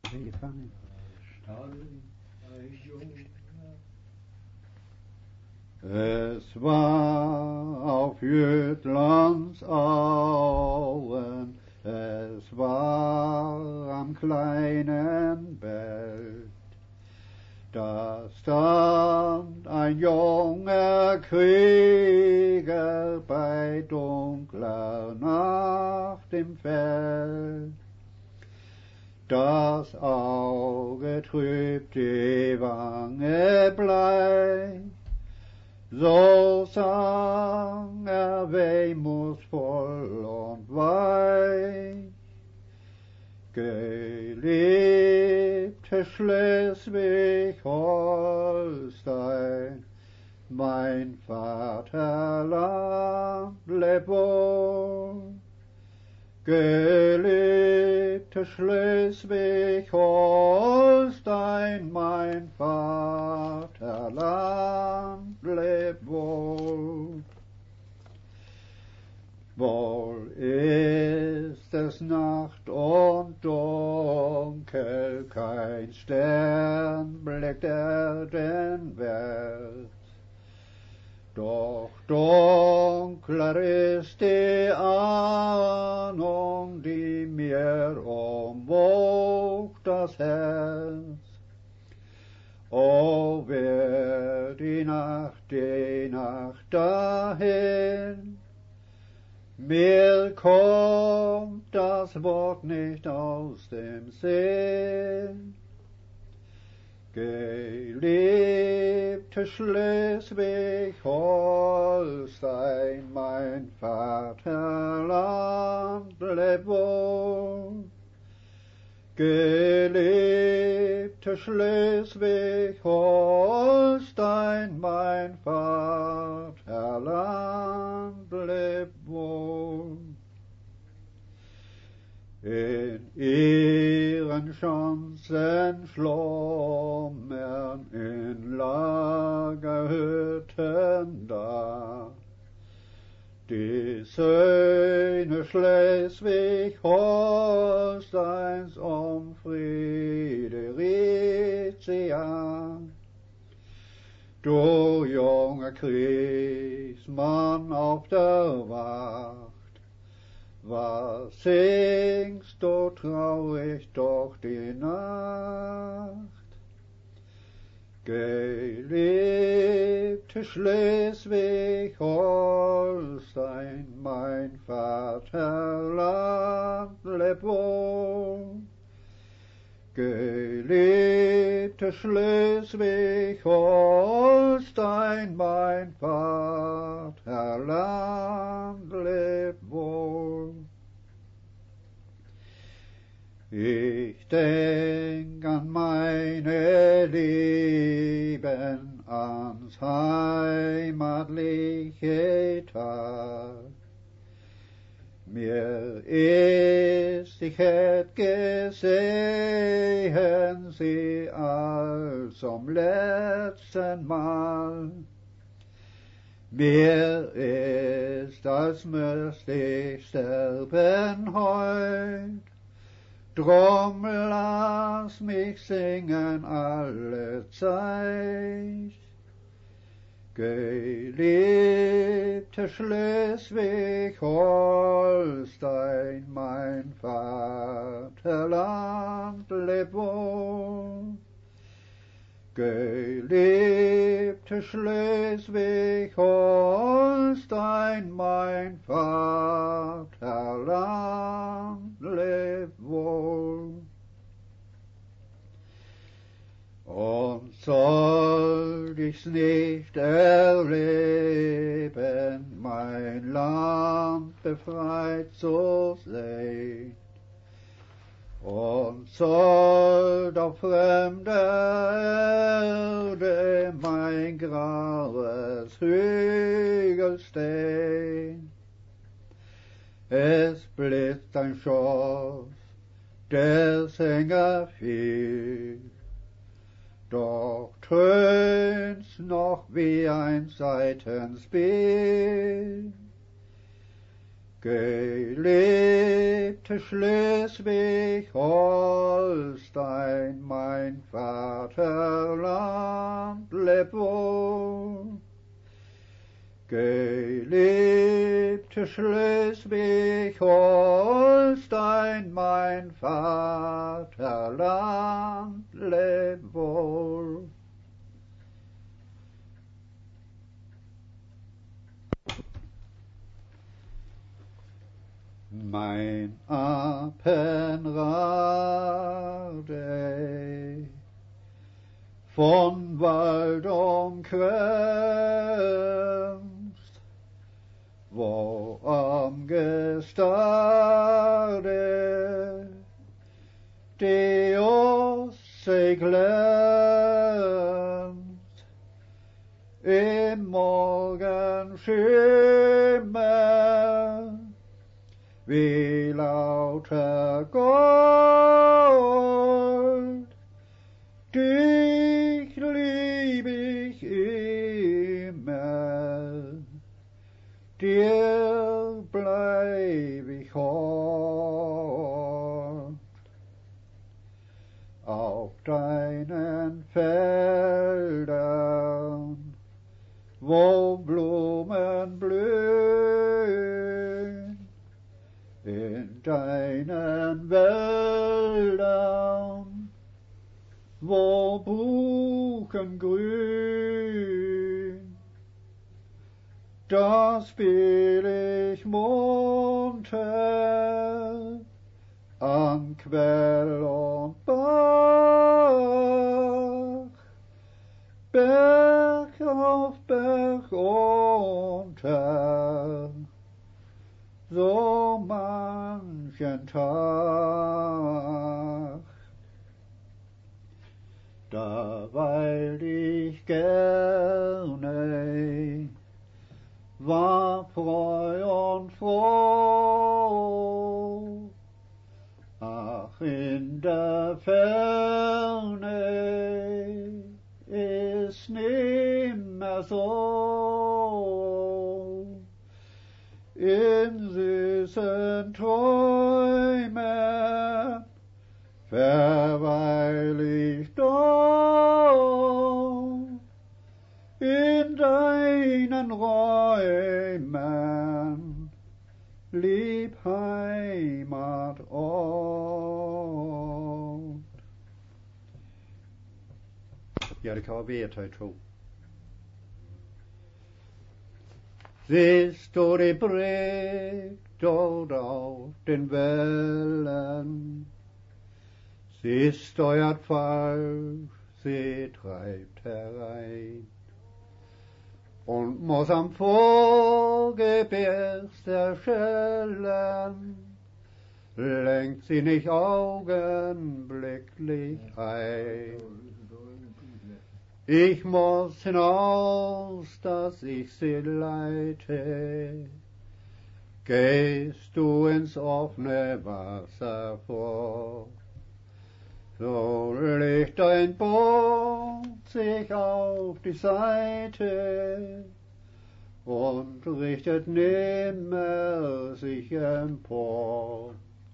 Angefangen. Es war auf Jütlands Auen, es war am kleinen Berg, da stand ein junger Krieger bei dunkler Nacht im Feld. Das Auge trüb, die Wange bleich, so sang er wehmutsvoll und weich. Geliebte Schleswig-Holstein, mein Vaterland, leb wohl. Geliebte Schleswig-Holstein, mein Vaterland, leb wohl. Wohl ist es Nacht und dunkel, kein Stern blickt erdenwärts. Doch dunkler ist die Ahnung, die mir umwogt das Herz. O, wer die Nacht dahin, mir kommt das Wort nicht aus dem Sinn. Geliebte Schleswig-Holstein, mein Vaterland, leb wohl. Geliebte Schleswig-Holstein, mein Vaterland, leb wohl. In ihren Schanzen schlummern, in Lagerhütten da, die Söhne Schleswig-Holsteins um Friedericia. Du junger Kriegsmann auf der Wacht, was singst du traurig durch die Nacht? Geliebte Schleswig-Holstein, mein Vaterland, leb wohl. Geliebte Schleswig-Holstein, mein Vaterland, leb wohl. Ich denk an meine Lieben, ans heimatliche Tag. Mir ist, ich hätt gesehen sie all zum letzten Mal. Mir ist, als müsst ich sterben heut, drum lass mich singen alle Zeit. Geliebte Schleswig-Holstein, mein Vaterland, leb wohl. Geliebte Schleswig-Holstein, mein Vaterland, leb wohl. Und soll ich's nicht erleben, mein Land befreit zu sehn, und soll auf fremder Erde mein graues Hügel stehn. Es blitzt ein Schoss, der Sänger fiel, doch tönt's noch wie ein Saitenspiel. Geliebte Schleswig-Holstein, mein Vaterland, leb wohl. Geliebte Schleswig-Holstein, mein Vaterland, leb wohl. Mein Apenrade von Wald umkränzt, wo am Gestade die Ostsee glänzt, im Morgenschimmer wie lauter Gold. Dich lieb ich immer, dir bleib ich hold. Auf deinen Feldern, wo Blumen blühen, in deinen Wäldern, wo Buchen grün, da spiel ich munter an Quell und Bach, Berg auf Berg unter, so manchen Tag. Da weilt ich gerne, war freu und froh. Ach, in der Ferne ist nimmer so. In süßen Träumen verweil ich doch, in deinen Räumen, lieb Heimatort. Ja, det kan vara B-tøj 2. Siehst du die Breg dort auf den Wellen? Siehst steuert falsch, sie treibt herein. Und muss am Vorgebirgs erschellen, lenkt sie nicht augenblicklich ein. Ich muss hinaus, dass ich sie leite. Gehst du ins offene Wasser vor, so legt dein Boot sich auf die Seite und richtet nimmer sich empor.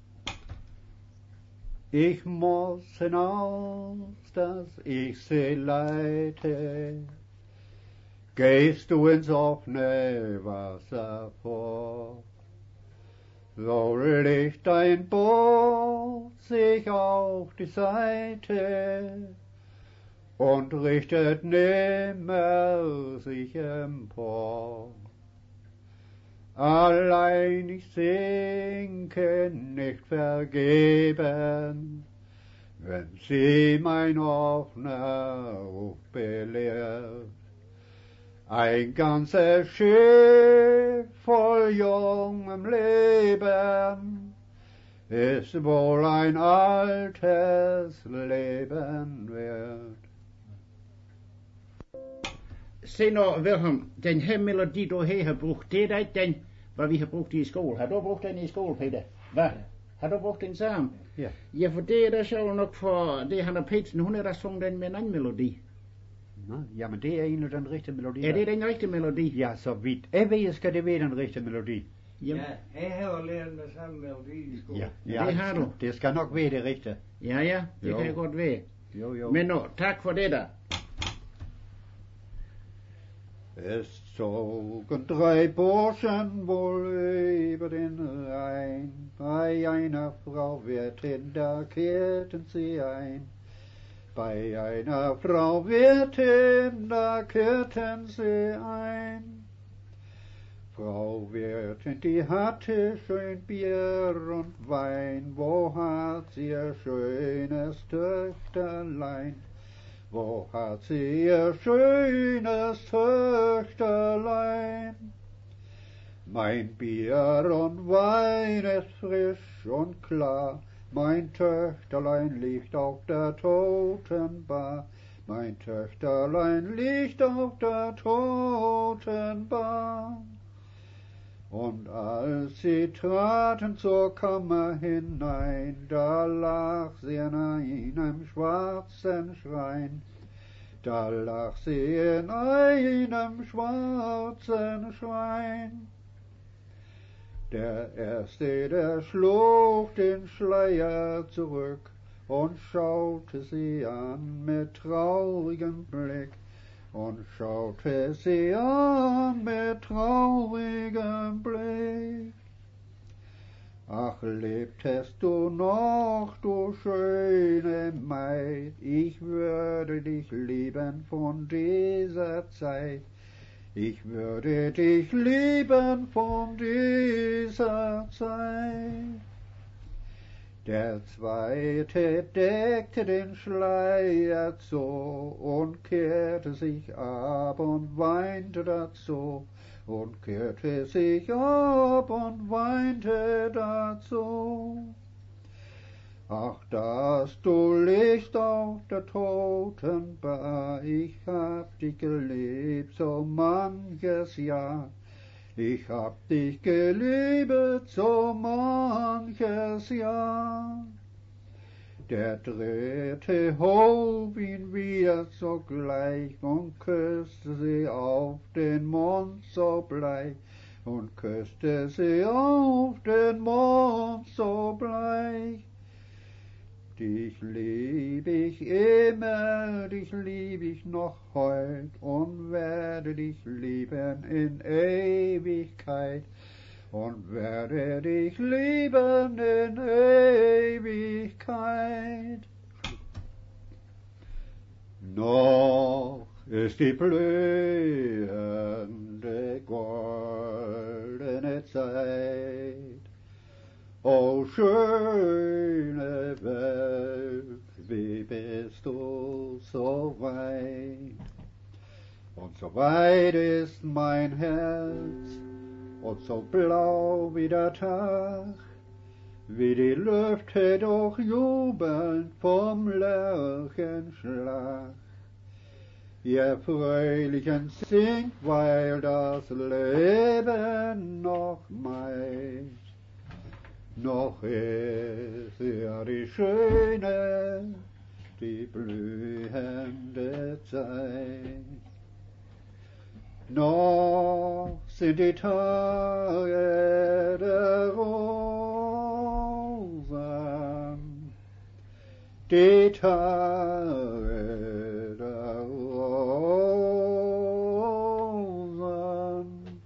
Ich muss hinaus, dass ich sie leite. Gehst du ins offene Wasser vor, so legt dein Boot sich auf die Seite und richtet nimmer sich empor. Allein ich sinke nicht vergeben, wenn sie mein offener Ruf belehrt. Ein ganzes Schiff voll jungem Leben ist wohl ein altes Leben wert. Se nu, Wilhelm, den her melodi, du her har brugt, det er ikke den, hvad vi har brugt i skole. Har du brugt den i skole, Peter? Hvad? Har du brugt den sammen? Ja. Ja, for det er da sjovt nok for, det Hanna Petersen, hun er da sunget den med en anden melodi. Nå, jamen det er egentlig den rigtige melodi. Er det den rigtige melodi? Ja, så vidt jeg ved, skal det være den rigtige melodi. Ja, jeg har lært med samme melodi i skolen. Ja, Det har du. Det skal nok være det rigtige. ja, det Jo. kan jeg godt være. Jo. Men nå, tak for det da. Es zogen drei Burschen wohl über den Rhein. Bei einer Frau Wirtin, da kehrten sie ein. Bei einer Frau Wirtin, da kehrten sie ein. Frau Wirtin, die hatte schön Bier und Wein. Wo hat sie ihr schönes Töchterlein? Wo hat sie ihr schönes Töchterlein? Mein Bier und Wein ist frisch und klar. Mein Töchterlein liegt auf der Totenbar. Mein Töchterlein liegt auf der Totenbar. Und als sie traten zur Kammer hinein, da lag sie in einem schwarzen Schrein. Da lag sie in einem schwarzen Schrein. Der Erste, der schlug den Schleier zurück und schaute sie an mit traurigem Blick. Und schaute sie an mit traurigem Blick. Ach, lebtest du noch, du schöne Maid, ich würde dich lieben von dieser Zeit. Ich würde dich lieben von dieser Zeit. Der Zweite deckte den Schleier zu und kehrte sich ab und weinte dazu. Und kehrte sich ab und weinte dazu. Ach, dass du liegst auf der Totenbar, ich hab dich geliebt so manches Jahr. Ich hab dich geliebt so manches Jahr. Der Dritte hob ihn wieder sogleich und küsste sie auf den Mund so bleich und küsste sie auf den Mund so bleich. Dich lieb ich immer, dich lieb ich noch heut und werde dich lieben in Ewigkeit und werde dich lieben in Ewigkeit. Noch ist die blühende goldene Zeit. O schöne Welt, wie bist du so weit? Und so weit ist mein Herz, und so blau wie der Tag, wie die Lüfte doch jubeln vom Lerchenschlag. Ihr Fröhlichen singt, weil das Leben noch meint. Noch ist ja die schöne, die blühende Zeit. Noch sind die Tage der Rosen, die Tage der Rosen.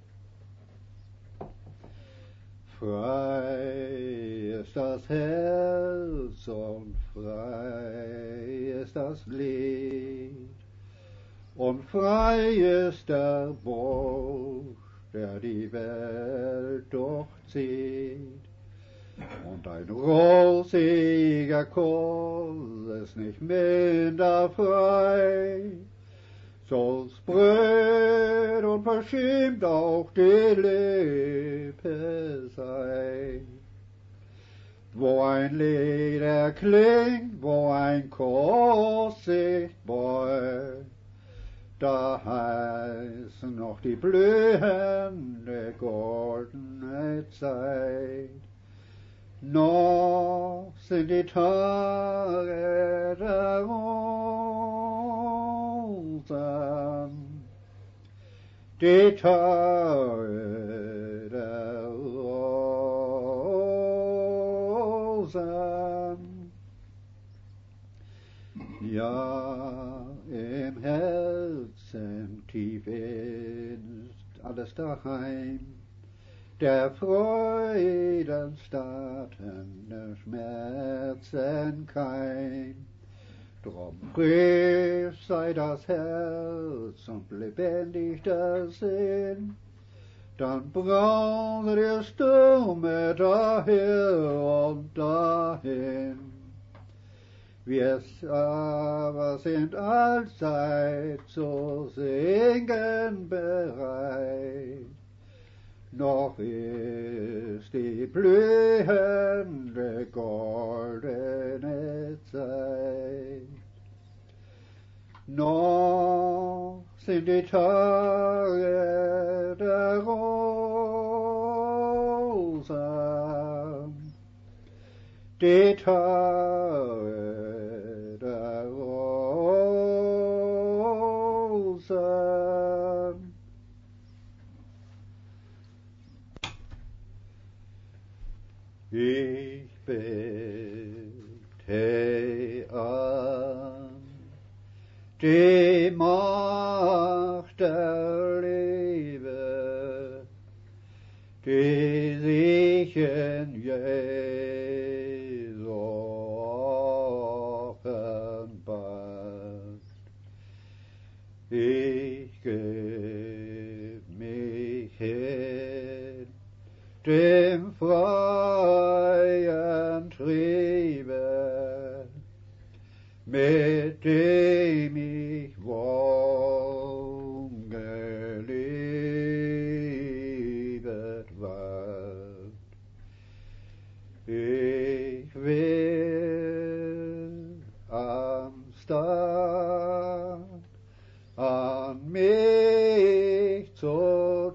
Frei ist das Herz und frei ist das Lied. Und frei ist der Bursch, der die Welt durchzieht. Und ein rosiger Kuss ist nicht minder frei. So spröd und verschämt auch die Lippe sei. Wo ein Lied erklingt, wo ein Kuss sich beugt, da heißt noch die blühende goldene Zeit. Noch sind die Tage der Rosen, die Tage der Rosen. meinem Herzen tief ist alles daheim. Der Freuden Staaten, der Schmerzen keim. Drum frisch sei das Herz und lebendig der Sinn, dann brausen die Stürme daher und dahin. Wir aber sind allzeit zu singen bereit, noch ist die blühende goldene Zeit. Noch sind die Tage der Rosen, die Tage der Rosen. Ich bete an die Macht der Liebe, die sich in Jesu offenbart. Ich geb mich hin dem freien Triebe, mit dem ich wohl geliebet ward. Ich will anstatt an mich zu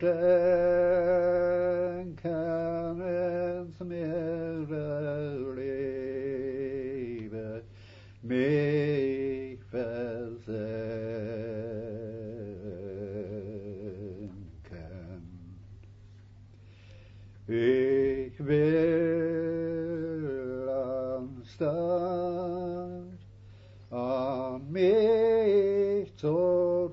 denken, ins Meer Liebe mich versenken. Ich will anstatt an mich zu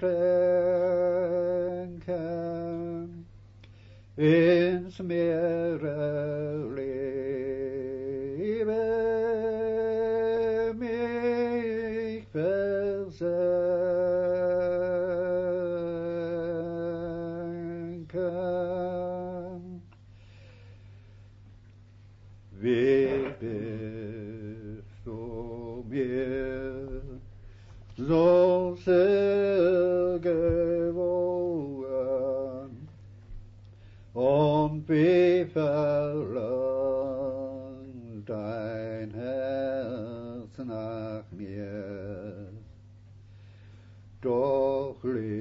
denken, ins Meer Liebe mich versenken. Wie bist du mir so sehr gewogen und wie verlangt dein Herz nach mir. Doch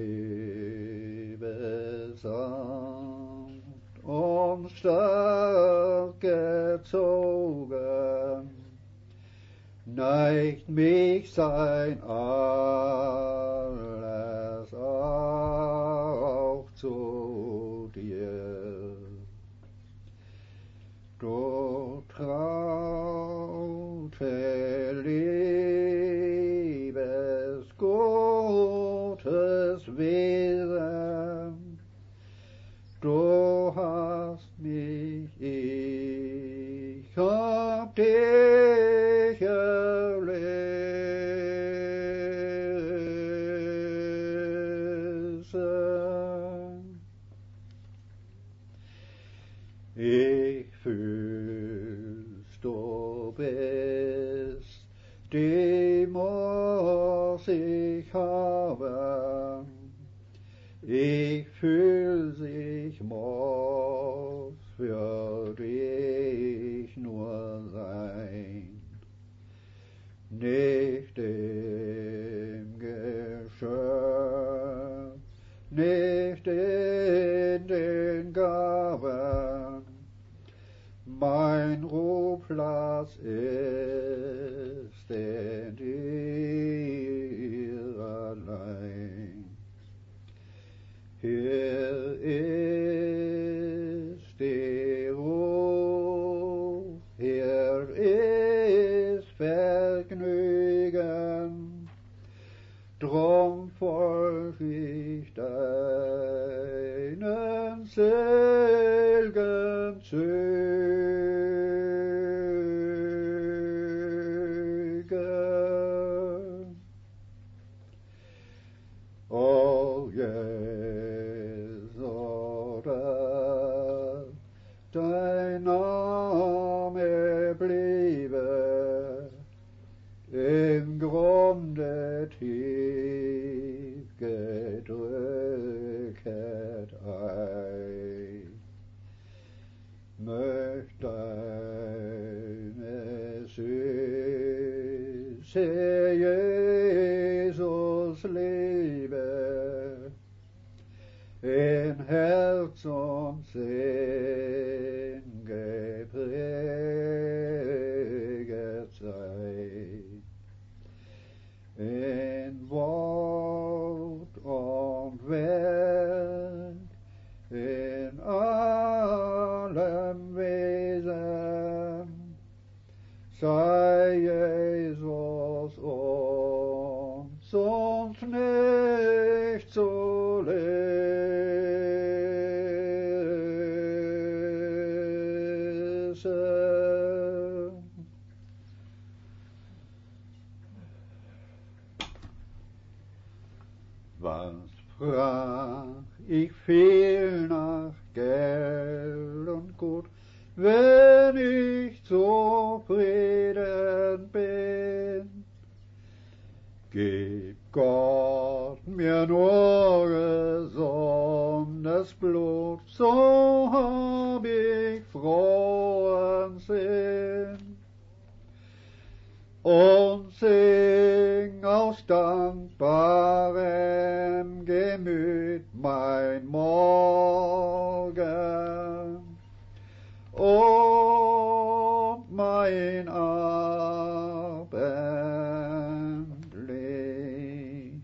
Liebe sanft und stark gezogen, neigt mich sein alles auch zu dir. Du traute Liebes Gottes Wesen, du hast mich, ich hab dich erlesen. Ich fühlst, du bist, die muss ich haben. Ich fühl's, ich muss für dich nur sein. Nicht im Geschöpf, nicht in den Gaben, mein Ruheplatz ist in dir allein. Hier ist die Ruhe, hier ist Vergnügen, drum folg ich deinen selgen Zügen. O Jesu, dein Name bliebe im Grunde tief gedrücket ein. Möcht deine süße Jesus Liebe in Herz und Sinn gepräget sein. In Wort und Werk, in allem Wesen, sei Jesus uns nicht zu lesen. Was sprach ich viel nach Geld und Gut, wenn ich zufrieden bin? Gib Gott mir nur gesundes Blut, so hab ich frohen Sinn. Und sing aus dankbarem Gemüt mein Morgen und mein Abendlicht.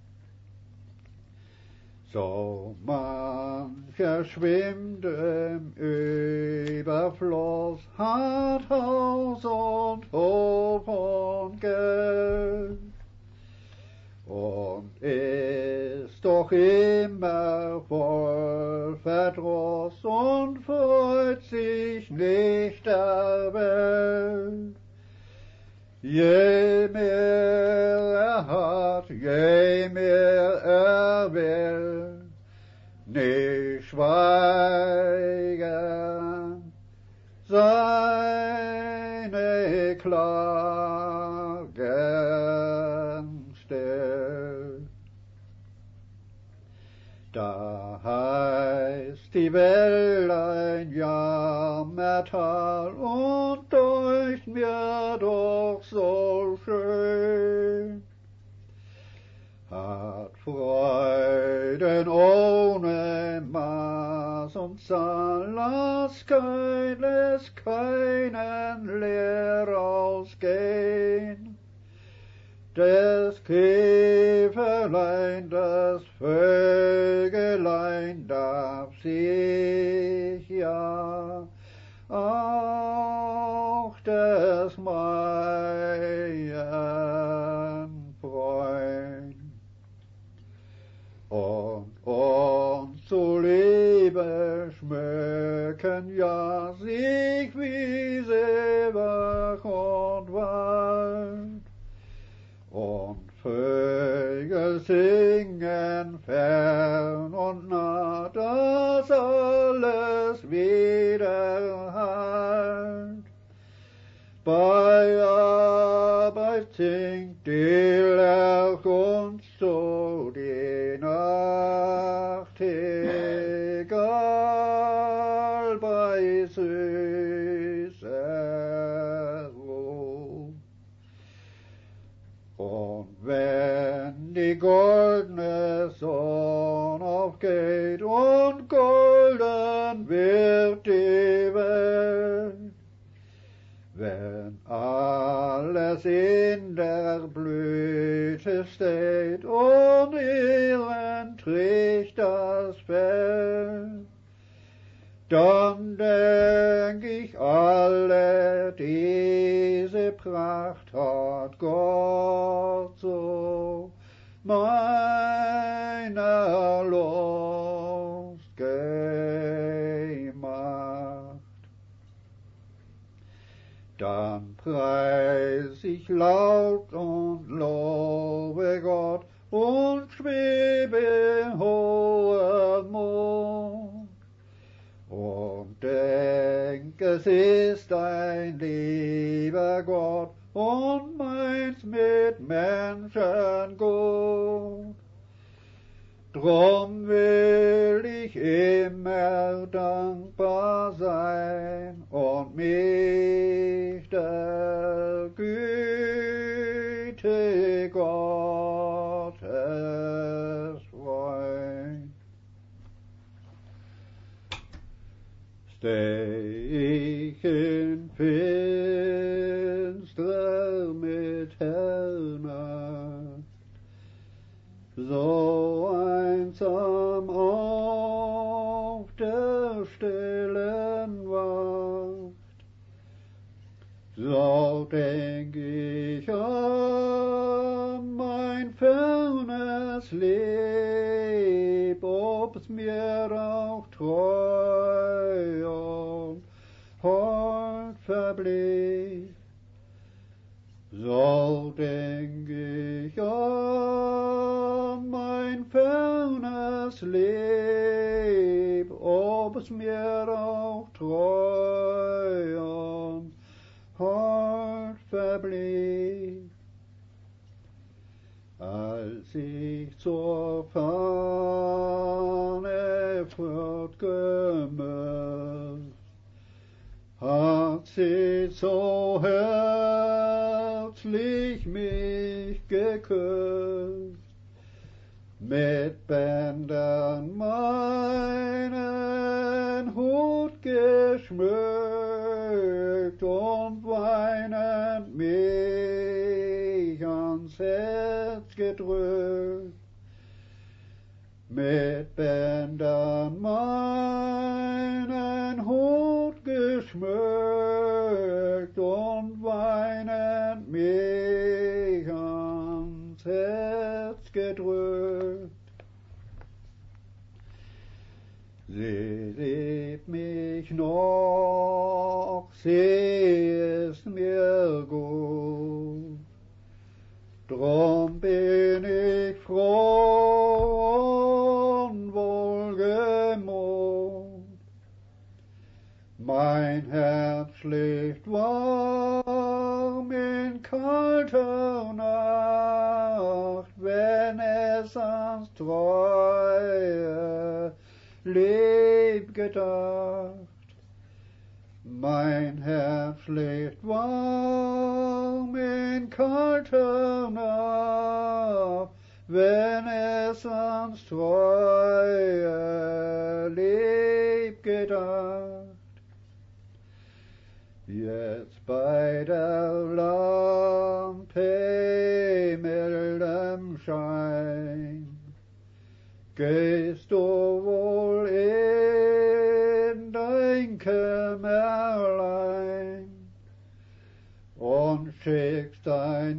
So mancher schwimmt im Überfluss, hat Haus und Hof und Geld und ist doch immer voll Verdruss und freut sich nicht der Welt. Je mehr hat, je mehr will, nicht schweigen, seine Klagen still. Da heißt die Welt ein Jammertal und deucht mir doch so schön. Hat Freuden ohne Maß und Zahl, lässt keinen leer ausgehen. Des Käferlein, das Vögelein darf sich ja auch des Meien freuen. Und uns zuliebe schmücken ja sich Wiese, Bach und Wald. Und Vögel singen fern und nah, dass alles wieder halt. Bei Arbeit singt die Lerch uns so die Nacht, egal bei süßer Ruhe. Und wenn die goldene Sonne aufgeht und golden wird die Welt, wenn alles in der Blüte steht und ihren Trichters fällt, dann denk ich, alle diese Pracht hat Gott so meiner Lust gemacht. Dann preis ich laut und lobe Gott und schwebe in hohem Mond und denk, es ist ein lieber Gott und meins mit Menschen gut. Drum will ich immer dankbar sein und mich der Güte Gottes freuen. Steh ich in finster Mitternacht, so einsam auf der stillen Wacht, so denk ich an mein fernes Leb, ob's mir auch treu und hold verblieb. So denk ich an mein fernes Leb, ob es mir auch treu und hold verblieb. Als ich zur Fahne fortgemürzt, hat sie so herzlich mich geküsst, mit Bändern meinen Hut geschmückt und weinend mich ans Herz gedrückt. Mit Bändern meinen Hut geschmückt und weinend mich ans Herz gedrückt. Sie liebt mich noch, sie ist mir gut, drum bin ich froh und wohlgemut. Mein Herz schläft warm in kalter Nacht, wenn es ans treue Leb gedacht. Mein Herz schläft warm in kalter Nacht, wenn es ans treue Leb gedacht. Jetzt bei der Lampe mildem Schein gehst du wohl in dein Kämmerlein und schickst dein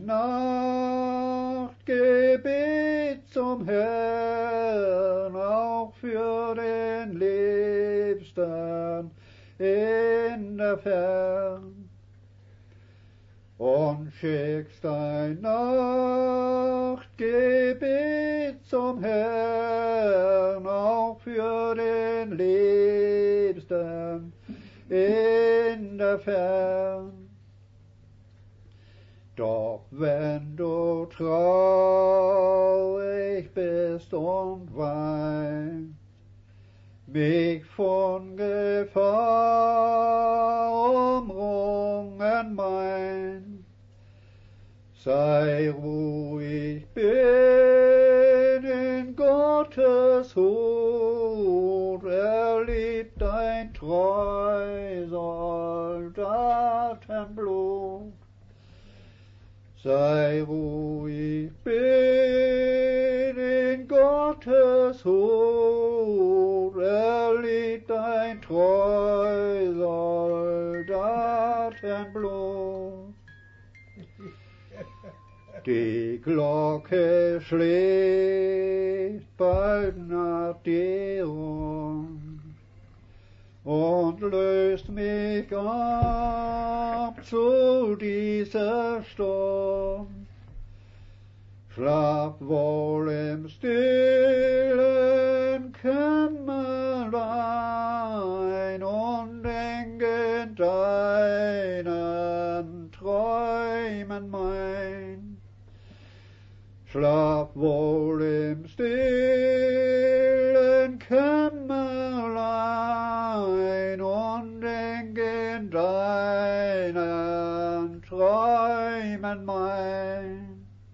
Nachtgebet zum Herrn, auch für den Liebsten in der Fern, und schickst dein Nachtgebet zum Herrn, auch für den Liebsten in der Fern. Doch wenn du traurig bist und weinst, mich von Gefahr umrungen mein, sei ruhig, bin in Gottes Hut, er liebt dein treu Soldatenblut. Sei ruhig, bin in Gottes Hut, er liebt dein treu Soldatenblut. Die Glocke schlägt bald nach dir und löst mich ab zu dieser Stunde. Schlaf wohl im stillen Kämmerlein und denke deinen Träumen mein. Schlaf wohl im stillen Kämmerlein und denke deinen Träumen mein.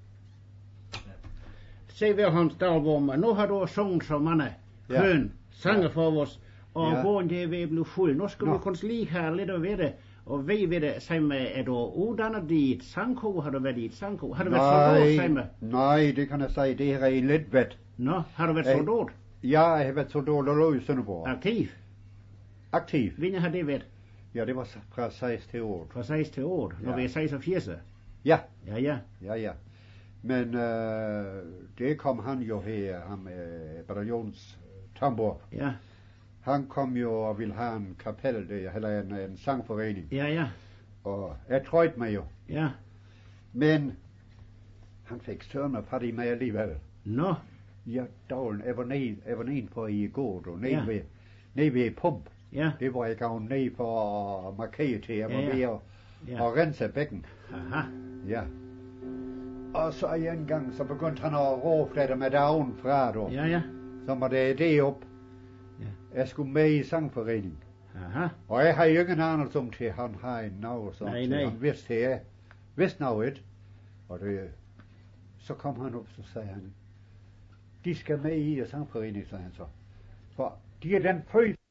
Se Wilhelm Stalboom, nu har du sunget så mange køn sange for os, og gården det er ved at blive fuld. Nu skal du kun lige have lidt at vide, og ved det, Samme, er du uddannet i et sangkor? Har du været i et sangkor? Har du været soldat, Samme? Nej, det kan jeg sige, det er en lidt vet. Nå, har du været soldat? Ja, jeg har været soldat og lå i Sønderborg. Aktiv? Hvornår har det været? Ja, det var fra 6 til 8. Fra 6 til 8, når vi er 86? Ja. Ja. Men det kom han jo her, ham bataljons tambor. Ja. Han kom jo og ville have en kapel, eller en sangforening. Ja. Og jeg trøjte mig jo. Ja. Men han fik større fat i mig alligevel. Nå. Ja, dårlen, jeg var nede på i går, og nede ved pump. Ja. Det var jeg gået ned for at markere til, jeg var ved at rense bækken. Aha. Ja. Og så en gang, så begyndte han at råbe det med dagen fra, du. Ja. Så må det op. Ja. Jeg skulle med i sangforening. Aha. Og jeg har jo ingen anelse om til, han har en navn, så Nej. han vidste det, vidste noget. Og så kom han op, så sagde han, de skal med i sangforening, sagde han så. For de er den følelse,